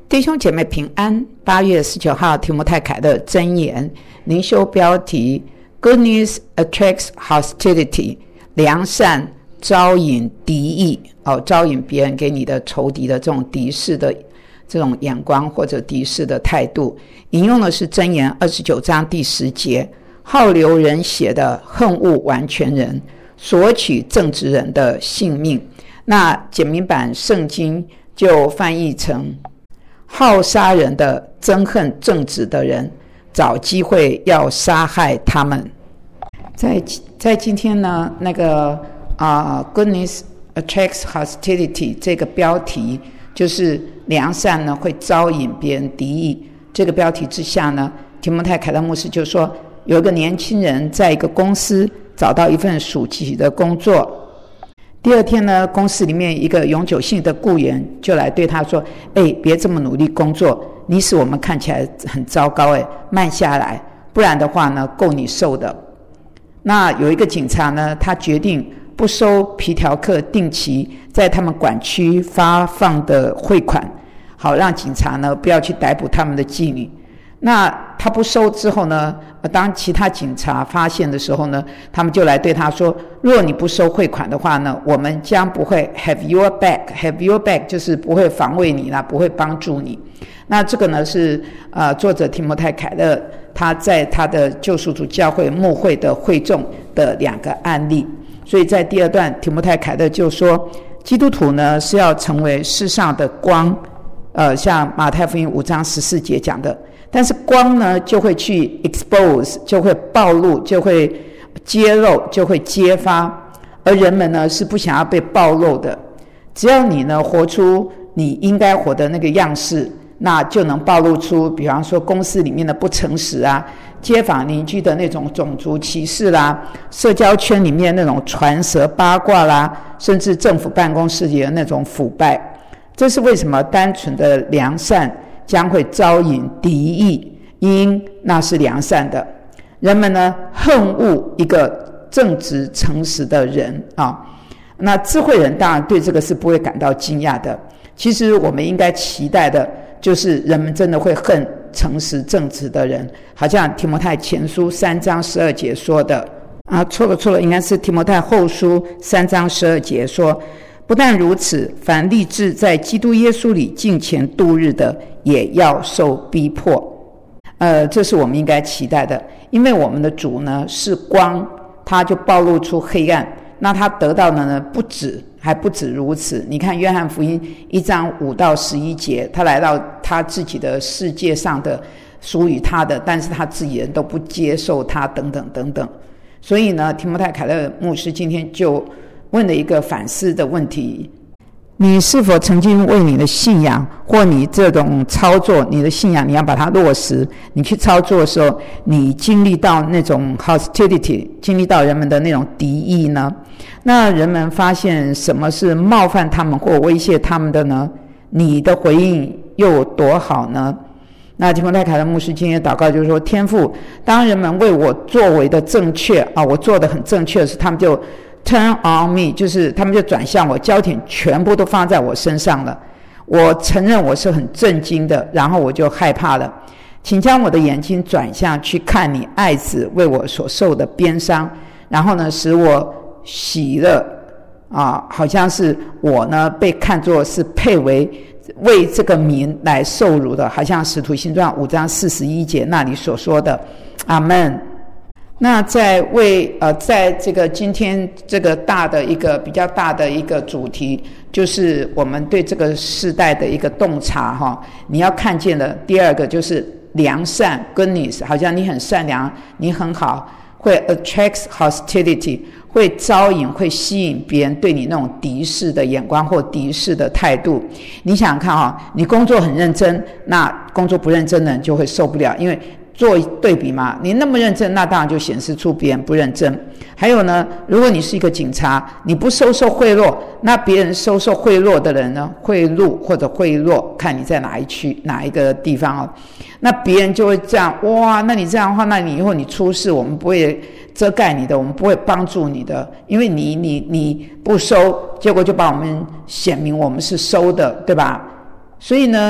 弟兄姐妹平安。8月19号提摩太凯的箴言灵修标题 Goodness attracts hostility， 良善招引敌意，招引别人给你的仇敌的这种敌视的这种眼光或者敌视的态度。引用的是箴言29章第10节，好流人血的恨恶完全人，索取正直人的性命。那简明版圣经就翻译成好杀人的憎恨正直的人，找机会要杀害他们。在今天呢，那个Goodness attracts hostility 这个标题，就是良善呢会招引别人敌意。这个标题之下呢，提摩太凯勒牧师就说，有一个年轻人在一个公司找到一份暑期的工作。第二天呢，公司里面一个永久性的雇员就来对他说，别这么努力工作，你使我们看起来很糟糕，慢下来，不然的话呢够你受的。那有一个警察呢，他决定不收皮条客定期在他们管区发放的汇款，好让警察呢不要去逮捕他们的妓女。那他不收之后呢，当其他警察发现的时候呢，他们就来对他说，如果你不收汇款的话呢，我们将不会 have your back 就是不会防卫你啦，不会帮助你。那这个呢是作者提摩太凯勒他在他的救赎主教会牧会的会众的2个案例。所以在第二段，提摩太凯勒就说，基督徒呢是要成为世上的光，像马太福音5章14节讲的，但是光呢就会去 expose， 就会暴露，就会揭露，就会揭发，而人们呢是不想要被暴露的。只要你呢活出你应该活的那个样式，那就能暴露出比方说公司里面的不诚实啊，街坊邻居的那种种族歧视啦，社交圈里面那种传舌八卦啦，甚至政府办公室里的那种腐败。这是为什么单纯的良善将会招引敌意，因那是良善的。人们呢恨恶一个正直诚实的人那智慧人当然对这个是不会感到惊讶的。其实我们应该期待的就是人们真的会恨诚实正直的人，好像提摩太前书3章12节说的错了，应该是提摩太后书3章12节说，不但如此，凡立志在基督耶稣里敬虔度日的，也要受逼迫。这是我们应该期待的，因为我们的主呢是光，他就暴露出黑暗，那他得到的呢还不止如此。你看约翰福音1章5到11节，他来到他自己的世界上的属于他的，但是他自己人都不接受他，等等等等。所以呢，提摩太凯勒牧师今天就问了一个反思的问题，你是否曾经为你的信仰或你这种操作，你的信仰你要把它落实，你去操作的时候，你经历到那种 hostility， 经历到人们的那种敌意呢？那人们发现什么是冒犯他们或威胁他们的呢？你的回应又有多好呢？那提摩太凯勒牧师今天的祷告就是说，天父，当人们为我作为的正确我做的很正确的时，他们就turn on me， 就是他们就转向我，焦点全部都放在我身上了。我承认我是很震惊的，然后我就害怕了。请将我的眼睛转向去看你爱子为我所受的鞭伤，然后呢使我喜乐好像是我呢被看作是配为这个名来受辱的，好像使徒行传5章41节那里所说的。阿们。那在这个今天这个比较大的一个主题，就是我们对这个世代的一个洞察你要看见的第二个就是良善 goodness， 好像你很善良，你很好，会 attracts hostility， 会招引会吸引别人对你那种敌视的眼光或敌视的态度。你想想看你工作很认真，那工作不认真的人就会受不了，因为做对比嘛，你那么认真，那当然就显示出别人不认真。还有呢，如果你是一个警察，你不收贿赂，那别人收贿赂的人呢，贿赂或者贿赂，看你在哪一个地方那别人就会这样，哇，那你这样的话，那你以后你出事，我们不会遮盖你的，我们不会帮助你的，因为你不收，结果就把我们显明我们是收的，对吧？所以呢，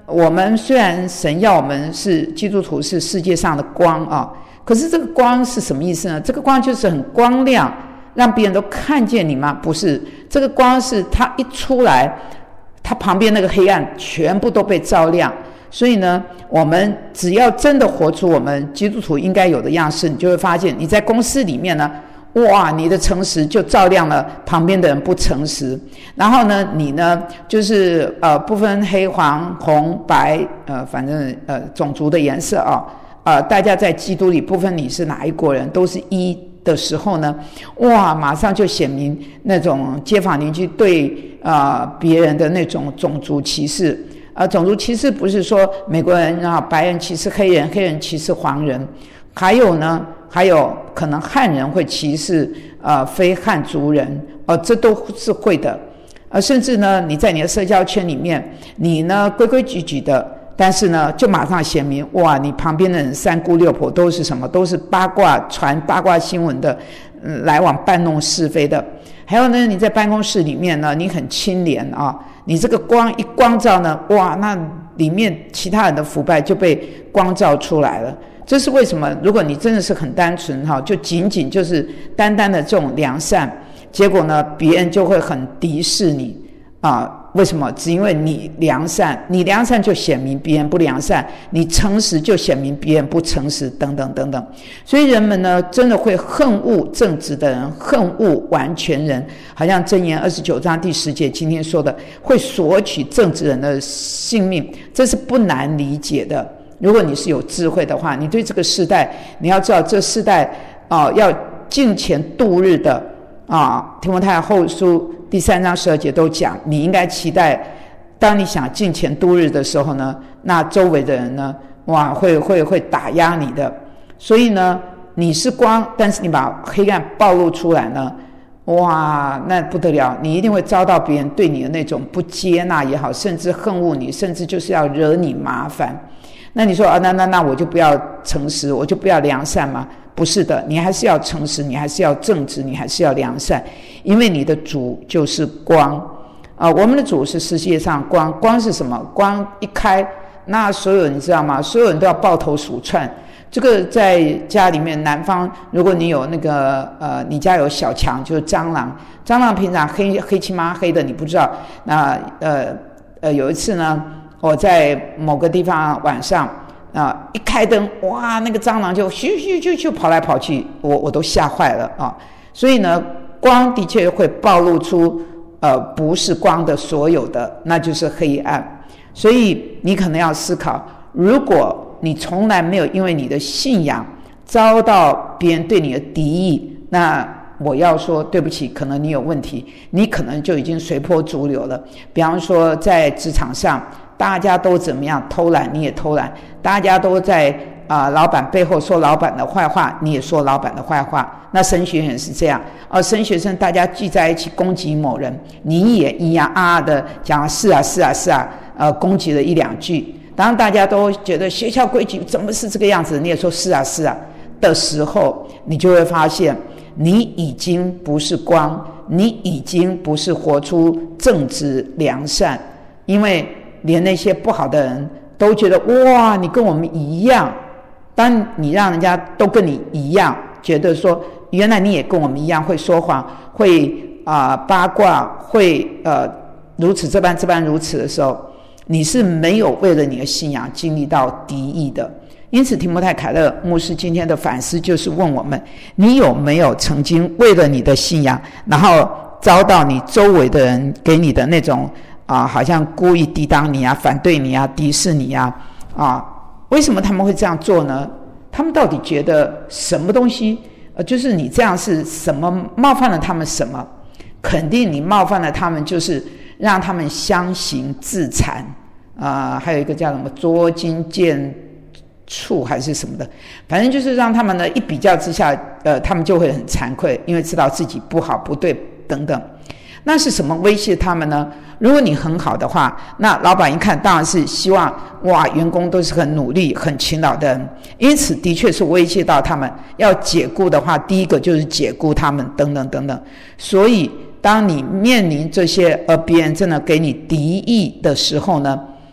我们虽然神要我们是基督徒是世界上的光啊，可是这个光是什么意思呢？这个光就是很光亮，让别人都看见你吗？不是，这个光是它一出来，它旁边那个黑暗全部都被照亮。所以呢，我们只要真的活出我们基督徒应该有的样式，你就会发现你在公司里面呢，哇，你的诚实就照亮了旁边的人不诚实。然后呢，你呢就是不分黑黄红白反正种族的颜色大家在基督里不分你是哪一国人，都是一的时候呢，哇，马上就显明那种街坊邻居对别人的那种种族歧视。种族歧视不是说美国人白人歧视黑人，黑人歧视黄人，还有可能汉人会歧视非汉族人这都是会的。甚至呢，你在你的社交圈里面，你呢规规矩矩的，但是呢就马上显明，哇，你旁边的人三姑六婆都是什么？都是八卦传八卦新闻的，来往搬弄是非的。还有呢，你在办公室里面呢，你很清廉你这个光一光照呢，哇，那里面其他人的腐败就被光照出来了。这是为什么？如果你真的是很单纯就仅仅就是单单的这种良善，结果呢，别人就会很敌视你为什么？只因为你良善，你良善就显明别人不良善，你诚实就显明别人不诚实，等等等等。所以人们呢，真的会恨恶正直的人，恨恶完全人。好像箴言29章第10节今天说的，会索取正直人的性命，这是不难理解的。如果你是有智慧的话，你对这个世代，你要知道这世代要敬虔度日的提摩太后书第3章12节都讲，你应该期待，当你想敬虔度日的时候呢，那周围的人呢，哇，会打压你的。所以呢，你是光，但是你把黑暗暴露出来呢，哇，那不得了，你一定会遭到别人对你的那种不接纳也好，甚至恨恶你，甚至就是要惹你麻烦。那你说那我就不要诚实，我就不要良善吗？不是的，你还是要诚实，你还是要正直，你还是要良善，因为你的主就是光我们的主是世界上光。光是什么？光一开，那所有人你知道吗？所有人都要抱头鼠窜。这个在家里面，南方如果你有那个你家有小强，就是蟑螂平常黑漆麻黑的，你不知道。那有一次呢，我在某个地方晚上一开灯，哇，那个蟑螂就咻咻咻咻跑来跑去，我都吓坏了所以呢，光的确会暴露出不是光的所有的，那就是黑暗。所以你可能要思考，如果你从来没有因为你的信仰遭到别人对你的敌意，那我要说对不起，可能你有问题，你可能就已经随波逐流了。比方说在职场上，大家都怎么样偷懒，你也偷懒；大家都在老板背后说老板的坏话，你也说老板的坏话。那神学院是这样神学生大家聚在一起攻击某人，你也咿呀的讲是啊攻击了一两句。当大家都觉得学校规矩怎么是这个样子，你也说是啊的时候，你就会发现你已经不是光，你已经不是活出正直良善。因为连那些不好的人都觉得哇，你跟我们一样。当你让人家都跟你一样，觉得说原来你也跟我们一样会说谎，会八卦，会如此这般如此的时候，你是没有为了你的信仰经历到敌意的。因此提摩太凯勒牧师今天的反思就是问我们，你有没有曾经为了你的信仰，然后遭到你周围的人给你的那种好像故意抵挡你反对你敌视你为什么他们会这样做呢？他们到底觉得什么东西就是你这样是什么冒犯了他们什么？肯定你冒犯了他们，就是让他们相形自残还有一个叫什么捉襟见处还是什么的，反正就是让他们呢一比较之下他们就会很惭愧，因为知道自己不好不对等等。那是什么威胁他们呢？如果你很好的话，那老板一看当然是希望哇，员工都是很努力很勤劳的人，因此的确是威胁到他们，要解雇的话，第一个就是解雇他们等等等等。所以当你面临这些别人真的给你敌意的时候呢，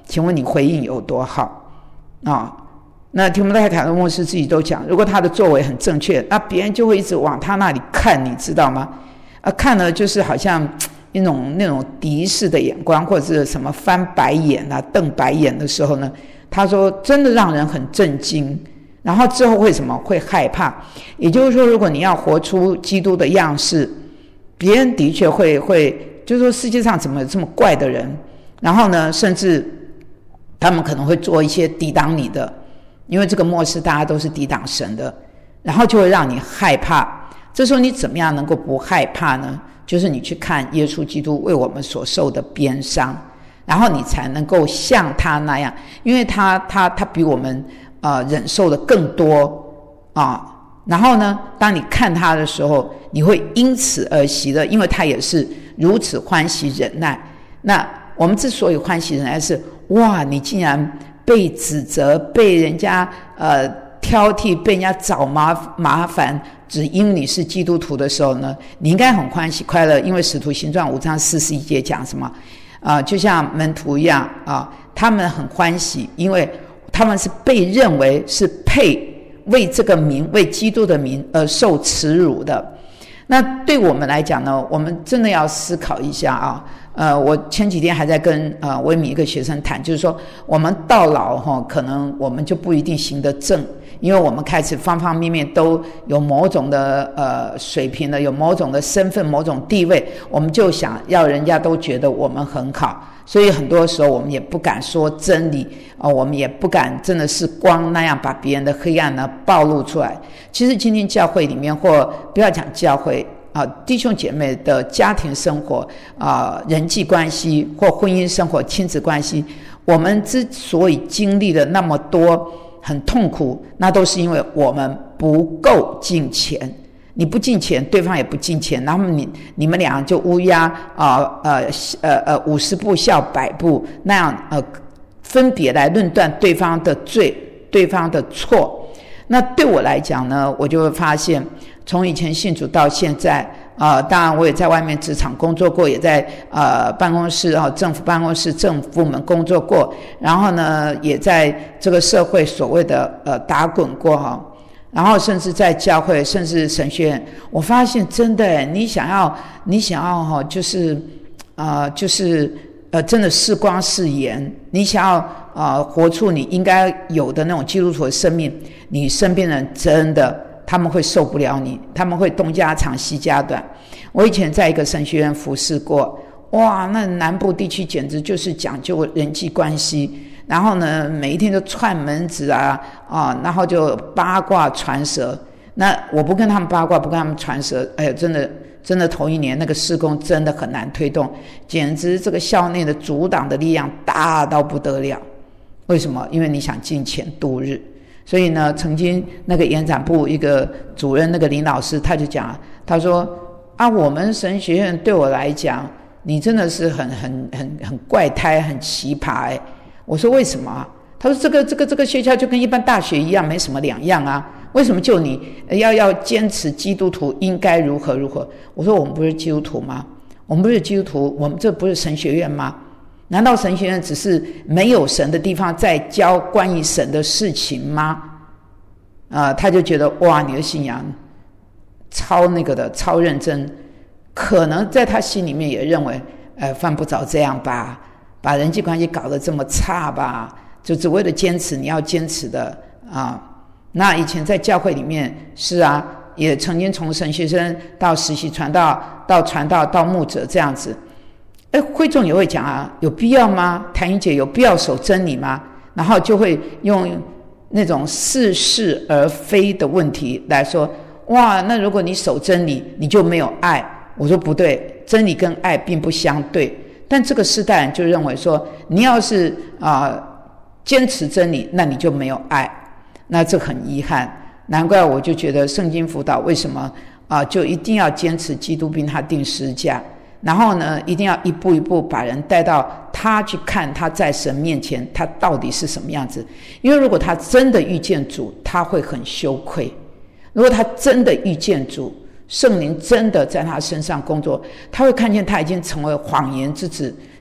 请问你回应有多好啊？那提摩太凯勒牧师自己都讲，如果他的作为很正确，那别人就会一直往他那里看，你知道吗？看了就是好像那种敌视的眼光，或者是什么翻白眼啊、瞪白眼的时候呢，他说真的让人很震惊。然后之后会什么？会害怕。也就是说，如果你要活出基督的样式，别人的确会，就是说世界上怎么有这么怪的人？然后呢，甚至他们可能会做一些抵挡你的。因为这个末世大家都是抵挡神的，然后就会让你害怕。这时候你怎么样能够不害怕呢？就是你去看耶稣基督为我们所受的鞭伤，然后你才能够像他那样，因为他比我们忍受的更多啊。然后呢，当你看他的时候，你会因此而喜乐，因为他也是如此欢喜忍耐。那我们之所以欢喜忍耐是，哇，你竟然被指责，被人家挑剔，被人家找麻烦，只因你是基督徒的时候呢，你应该很欢喜快乐，因为使徒行传5章41节讲什么就像门徒一样他们很欢喜，因为他们是被认为是配为这个名，为基督的名而受耻辱的。那对我们来讲呢，我们真的要思考一下我前几天还在跟威米一个学生谈，就是说我们到老可能我们就不一定行得正，因为我们开始方方面面都有某种的水平了，有某种的身份、某种地位，我们就想要人家都觉得我们很好，所以很多时候我们也不敢说真理我们也不敢真的是光那样把别人的黑暗呢暴露出来。其实今天教会里面，或不要讲教会弟兄姐妹的家庭生活人际关系或婚姻生活、亲子关系，我们之所以经历了那么多很痛苦，那都是因为我们不够敬虔。你不敬虔，对方也不敬虔，然后你们俩就乌鸦50步笑100步那样分别来论断对方的罪、对方的错。那对我来讲呢，我就会发现，从以前信主到现在当然我也在外面职场工作过，也在办公室政府办公室、政府部门工作过，然后呢也在这个社会所谓的打滚过然后甚至在教会，甚至神学院，我发现真的你想要就是真的是光是盐，你想要活出你应该有的那种基督徒的生命，你身边人真的他们会受不了你，他们会东家长西家短。我以前在一个神学院服侍过，哇，那南部地区简直就是讲究人际关系，然后呢每一天都串门子然后就八卦传舌。那我不跟他们八卦，不跟他们传舌，哎呀，真的头一年那个事工真的很难推动，简直这个校内的阻挡的力量大到不得了。为什么？因为你想金钱度日。所以呢，曾经那个延展部一个主任，那个林老师，他就讲，他说我们神学院对我来讲，你真的是很怪胎，很奇葩我说为什么他说这个学校就跟一般大学一样，没什么两样为什么就你要坚持基督徒应该如何如何？我说我们不是基督徒吗？我们不是基督徒，我们这不是神学院吗？难道神学院只是没有神的地方在教关于神的事情吗？他就觉得哇，你的信仰超那个的，超认真。可能在他心里面也认为犯不着这样吧，把人际关系搞得这么差吧，就只为了坚持你要坚持的那以前在教会里面是也曾经从神学生到实习传道，到传道，到牧者这样子。会众也会讲有必要吗？谭英姐有必要守真理吗？然后就会用那种似是而非的问题来说，哇，那如果你守真理，你就没有爱。我说不对，真理跟爱并不相对。但这个世代人就认为说，你要是坚持真理，那你就没有爱。那这很遗憾，难怪我就觉得圣经辅导为什么就一定要坚持基督并他定十字架，然后呢一定要一步一步把人带到他去看他在神面前他到底是什么样子。因为如果他真的遇见主，他会很羞愧。如果他真的遇见主，圣灵真的在他身上工作，他会看见他已经成为谎言之子，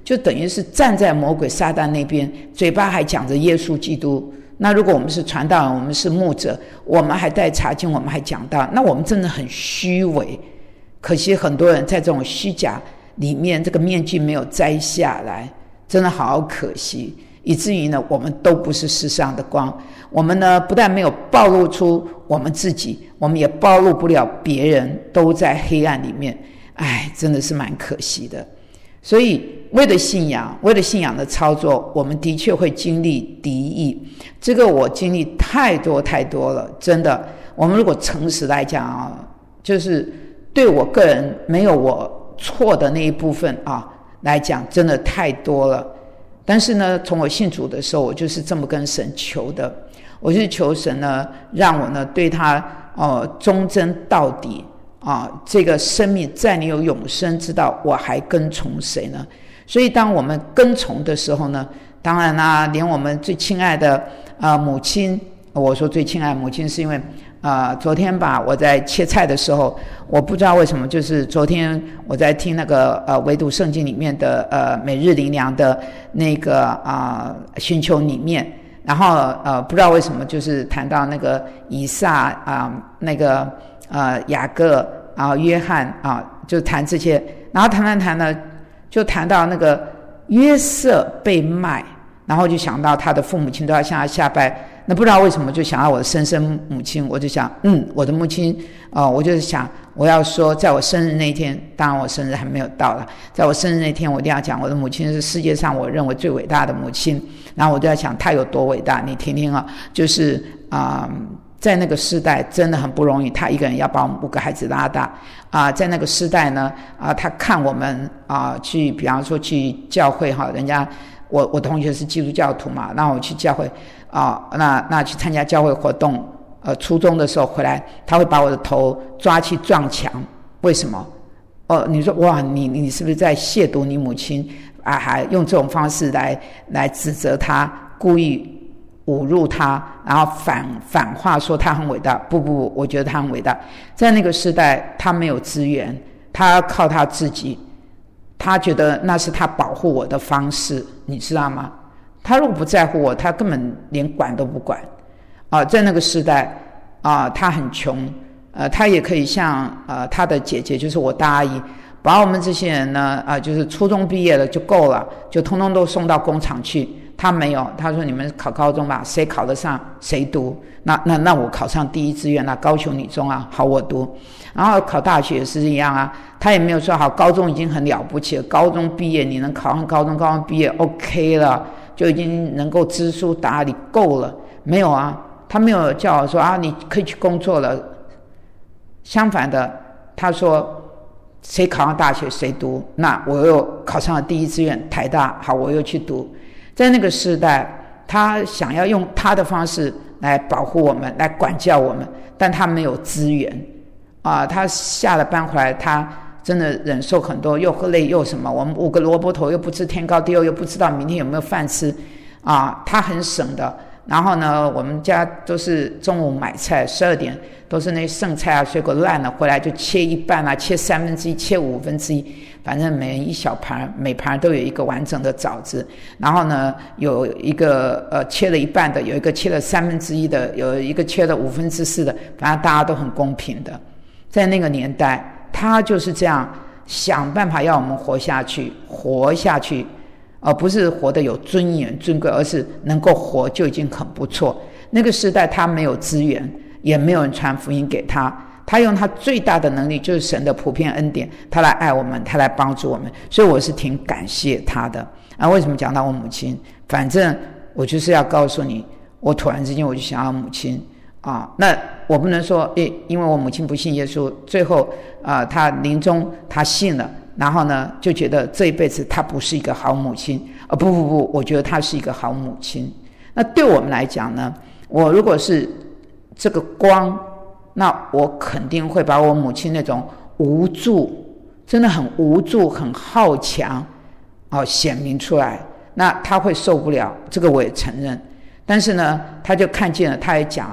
就等于是站在魔鬼撒旦那边，嘴巴还讲着耶稣基督。那如果我们是传道人，我们是牧者，我们还带查经，我们还讲道，那我们真的很虚伪。可惜很多人在这种虚假里面，这个面具没有摘下来，真的好可惜，以至于呢，我们都不是世上的光。我们呢，不但没有暴露出我们自己，我们也暴露不了别人，都在黑暗里面。真的是蛮可惜的。所以为了信仰的操作，我们的确会经历敌意。这个我经历太多了，真的。我们如果诚实来讲啊，就是对我个人没有我错的那一部分啊来讲，真的太多了。但是呢，从我信主的时候，我就是这么跟神求的。我就是求神呢，让我呢对他忠贞到底啊，这个生命在你有永生之道，我还跟从谁呢？所以当我们跟从的时候呢，当然啦，连我们最亲爱的母亲，我说最亲爱的母亲是因为昨天吧，我在切菜的时候，我不知道为什么，就是昨天我在听那个唯独圣经里面的每日灵粮的那个寻求里面，然后不知道为什么就是谈到那个以撒那个雅各约翰就谈这些，然后谈呢，就谈到那个约瑟被卖，然后就想到他的父母亲都要向他下拜。那不知道为什么就想到我的生身母亲，我就想我的母亲我就想我要说，在我生日那一天，当然我生日还没有到了，在我生日那天我一定要讲我的母亲是世界上我认为最伟大的母亲。然后我就在想她有多伟大，你听听就是在那个时代真的很不容易，她一个人要把我们5个孩子拉大在那个时代呢她看我们去比方说去教会人家我同学是基督教徒嘛，那我去教会那去参加教会活动初中的时候回来，他会把我的头抓去撞墙。为什么你说哇你是不是在亵渎你母亲还用这种方式来指责他，故意侮辱他，然后反话说他很伟大。不，我觉得他很伟大。在那个时代他没有资源，他靠他自己，他觉得那是他保护我的方式，你知道吗？他如果不在乎我，他根本连管都不管在那个时代他很穷他也可以像他的姐姐就是我大阿姨，把我们这些人呢就是初中毕业了就够了，就通通都送到工厂去。他没有，他说你们考高中吧，谁考得上谁读。那我考上第一志愿高雄女中好我读。然后考大学也是一样他也没有说好高中已经很了不起了，高中毕业你能考上高中毕业 OK 了，就已经能够知书达理够了。没有他没有叫我说你可以去工作了。相反的，他说谁考上大学谁读，那我又考上了第一志愿台大，好我又去读。在那个时代，他想要用他的方式来保护我们，来管教我们，但他没有资源他下了班回来，他真的忍受很多，又累又什么，我们5个萝卜头又不知天高地厚，又不知道明天有没有饭吃他很省的。然后呢，我们家都是中午买菜，12点都是那些剩菜水果烂了，回来就切一半切1/3，切1/5，反正每人一小盘，每盘都有一个完整的枣子。然后呢，有一个切了一半的，有一个切了1/3的，有一个切了4/5的，反正大家都很公平的。在那个年代，他就是这样想办法要我们活下去，而不是活得有尊严尊贵，而是能够活就已经很不错。那个时代他没有资源，也没有人传福音给他，他用他最大的能力，就是神的普遍恩典，他来爱我们，他来帮助我们。所以我是挺感谢他的为什么讲到我母亲？反正我就是要告诉你，我突然之间我就想要母亲那我不能说因为我母亲不信耶稣，最后她临终她信了，然后呢就觉得这一辈子她不是一个好母亲不，我觉得她是一个好母亲。那对我们来讲呢，我如果是这个光，那我肯定会把我母亲那种无助，真的很无助很好强显明出来。那她会受不了，这个我也承认。但是呢她就看见了，她也讲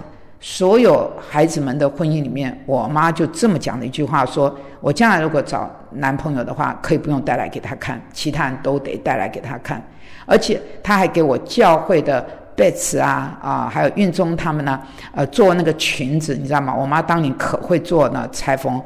所有孩子们的婚姻里面，我妈就这么讲的一句话说，我将来如果找男朋友的话，可以不用带来给他看，其他人都得带来给他看。而且他还给我教会的贝茨还有运中他们呢做那个裙子，你知道吗？我妈当年可会做呢裁缝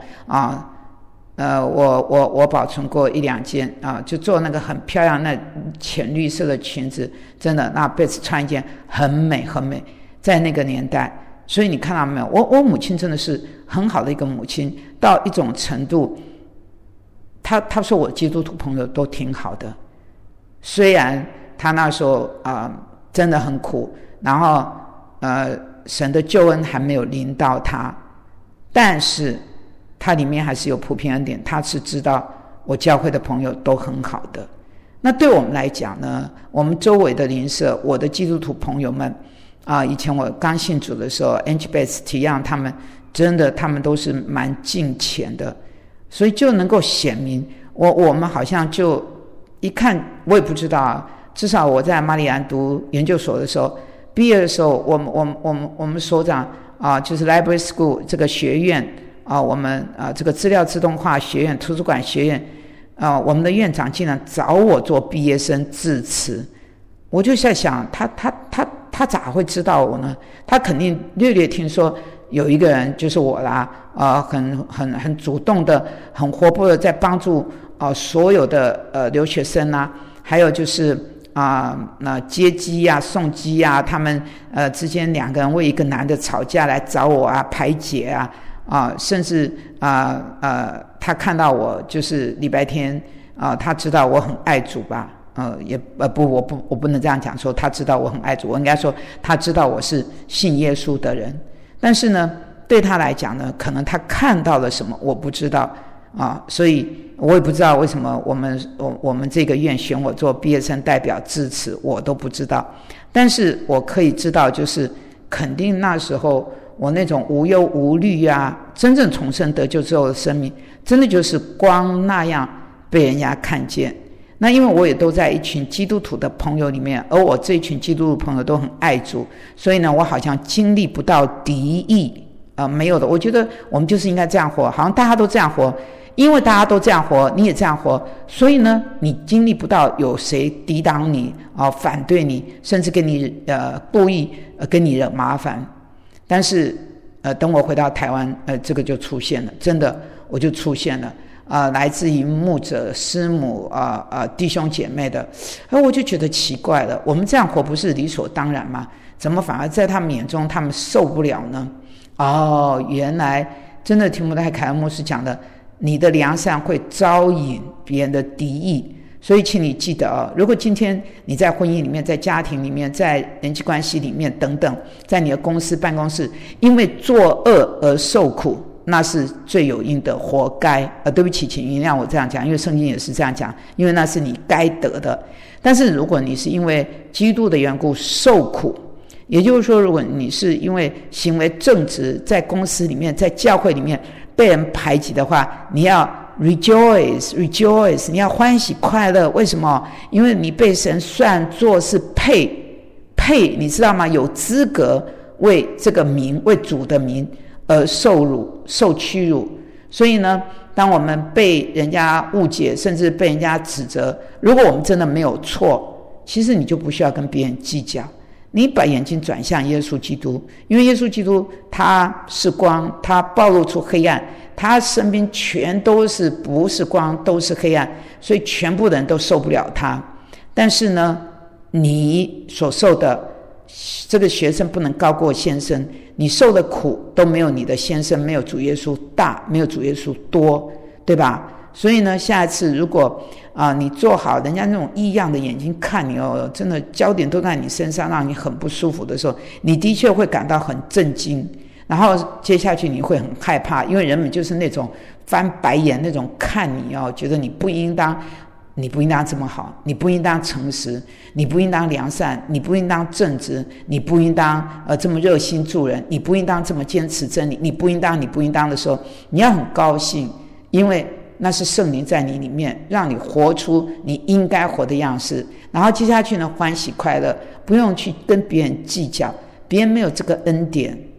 我保存过一两件就做那个很漂亮那浅绿色的裙子，真的那贝茨穿一件很美很美，在那个年代。所以你看到没有，我母亲真的是很好的一个母亲，到一种程度，她说我基督徒朋友都挺好的，虽然她那时候真的很苦，然后神的救恩还没有临到她，但是她里面还是有普遍恩典，她是知道我教会的朋友都很好的。那对我们来讲呢，我们周围的邻舍，我的基督徒朋友们以前我刚信主的时候 Angie、Beth、Tian 他们真的他们都是蛮敬虔的，所以就能够显明我们好像就一看，我也不知道至少我在马里安读研究所的时候，毕业的时候，我们所长就是 Library School 这个学院我们这个资料自动化学院、图书馆学院我们的院长竟然找我做毕业生致辞，我就在想他咋会知道我呢？他肯定略听说有一个人就是我啦，很主动的、很活泼的在帮助所有的留学生还有就是接机送机他们之间两个人为一个男的吵架来找我排解甚至他看到我就是礼拜天他知道我很爱主吧。我不能这样讲说他知道我很爱主，我应该说他知道我是信耶稣的人。但是呢，对他来讲呢，可能他看到了什么我不知道所以我也不知道为什么我们这个院选我做毕业生代表致辞，我都不知道。但是我可以知道，就是肯定那时候我那种无忧无虑真正重生得救之后的生命，真的就是光那样被人家看见。那因为我也都在一群基督徒的朋友里面，而我这一群基督徒朋友都很爱主，所以呢，我好像经历不到敌意没有的。我觉得我们就是应该这样活，好像大家都这样活，因为大家都这样活，你也这样活，所以呢，你经历不到有谁抵挡你反对你，甚至跟你故意跟你惹麻烦。但是等我回到台湾这个就出现了，真的我就出现了。来自于牧者、师母弟兄姐妹的，我就觉得奇怪了，我们这样活不是理所当然吗？怎么反而在他们眼中他们受不了呢？原来真的提摩太凯恩牧师讲的，你的良善会招引别人的敌意。所以请你记得如果今天你在婚姻里面、在家庭里面、在人际关系里面等等，在你的公司办公室因为作恶而受苦，那是罪有应得，活该对不起，请原谅我这样讲，因为圣经也是这样讲，因为那是你该得的。但是如果你是因为基督的缘故受苦，也就是说如果你是因为行为正直，在公司里面、在教会里面被人排挤的话，你要 rejoice， 你要欢喜快乐。为什么？因为你被神算作是配，你知道吗？有资格为这个名，为主的名而受辱、受屈辱。所以呢，当我们被人家误解，甚至被人家指责，如果我们真的没有错，其实你就不需要跟别人计较，你把眼睛转向耶稣基督，因为耶稣基督他是光，他暴露出黑暗，他身边全都是不是光，都是黑暗，所以全部的人都受不了他。但是呢，你所受的这个学生不能高过先生，你受的苦都没有你的先生，没有主耶稣大，没有主耶稣多，对吧？所以呢，下一次如果你做好人家那种异样的眼睛看你真的焦点都在你身上，让你很不舒服的时候，你的确会感到很震惊，然后接下去你会很害怕，因为人们就是那种翻白眼那种看你觉得你不应当这么好，你不应当诚实，你不应当良善，你不应当正直，你不应当这么热心助人，你不应当这么坚持真理，你不应当的时候，你要很高兴，因为那是圣灵在你里面让你活出你应该活的样式。然后接下去呢，欢喜快乐，不用去跟别人计较，别人没有这个恩典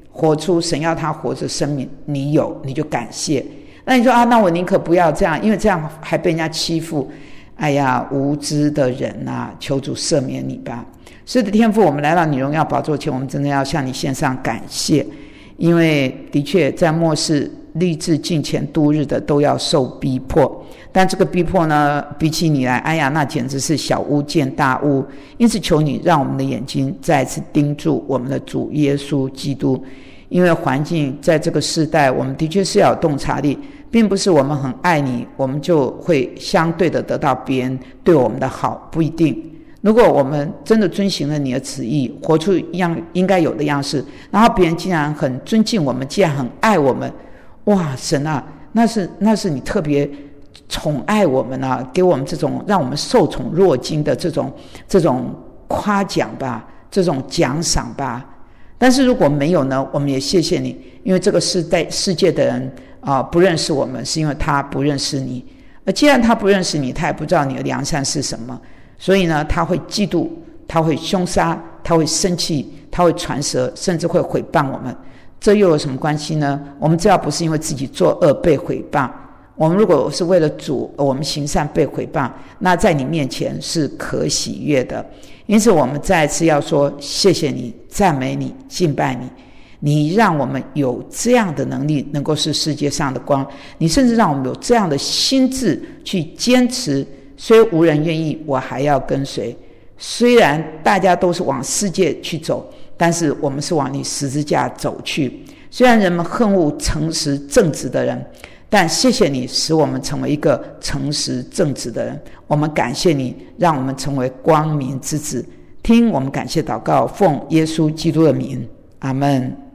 活出神要他活着生命，你有你就感谢。那你说啊，那我宁可不要这样，因为这样还被人家欺负。哎呀，无知的人啊，求主赦免你吧。是的，天父，我们来到你荣耀宝座前，我们真的要向你献上感谢，因为的确在末世立志敬虔度日的都要受逼迫，但这个逼迫呢，比起你来，哎呀，那简直是小巫见大巫。因此求你让我们的眼睛再次盯住我们的主耶稣基督，因为环境在这个世代，我们的确是要有洞察力，并不是我们很爱你，我们就会相对的得到别人对我们的好，不一定。如果我们真的遵行了你的旨意，活出应该有的样式，然后别人竟然很尊敬我们，竟然很爱我们，哇，神啊，那是你特别宠爱我们啊，给我们这种让我们受宠若惊的这种夸奖吧，这种奖赏吧。但是如果没有呢，我们也谢谢你，因为这个世界的人不认识我们，是因为他不认识你。而既然他不认识你，他也不知道你的良善是什么，所以呢，他会嫉妒，他会凶杀，他会生气，他会传舌，甚至会毁谤我们。这又有什么关系呢？我们只要不是因为自己作恶被毁谤，我们如果是为了主，我们行善被毁谤，那在你面前是可喜悦的。因此我们再一次要说谢谢你，赞美你，敬拜你。你让我们有这样的能力，能够是世界上的光。你甚至让我们有这样的心智去坚持，虽无人愿意，我还要跟随。虽然大家都是往世界去走，但是我们是往你十字架走去。虽然人们恨恶诚实正直的人，但谢谢你使我们成为一个诚实正直的人。我们感谢你，让我们成为光明之子。听我们感谢祷告，奉耶稣基督的名，阿们。